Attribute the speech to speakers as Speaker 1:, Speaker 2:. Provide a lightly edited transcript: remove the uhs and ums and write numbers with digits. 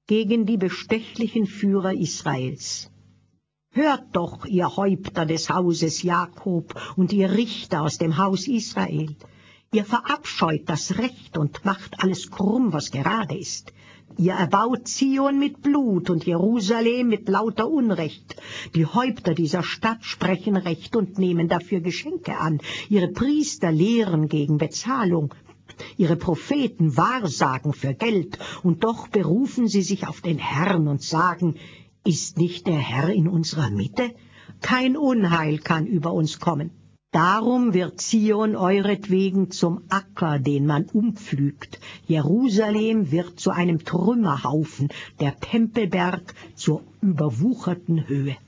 Speaker 1: gegen die bestechlichen Führer Israels. Hört doch, ihr Häupter des Hauses Jakob und ihr Richter aus dem Haus Israel. Ihr verabscheut das Recht und macht alles krumm, was gerade ist. Ihr erbaut Zion mit Blut und Jerusalem mit lauter Unrecht. Die Häupter dieser Stadt sprechen Recht und nehmen dafür Geschenke an. Ihre Priester lehren gegen Bezahlung. Ihre Propheten wahrsagen für Geld. Und doch berufen sie sich auf den Herrn und sagen, ist nicht der Herr in unserer Mitte? Kein Unheil kann über uns kommen. Darum wird Zion euretwegen zum Acker, den man umpflügt. Jerusalem wird zu einem Trümmerhaufen, der Tempelberg zur überwucherten Höhe.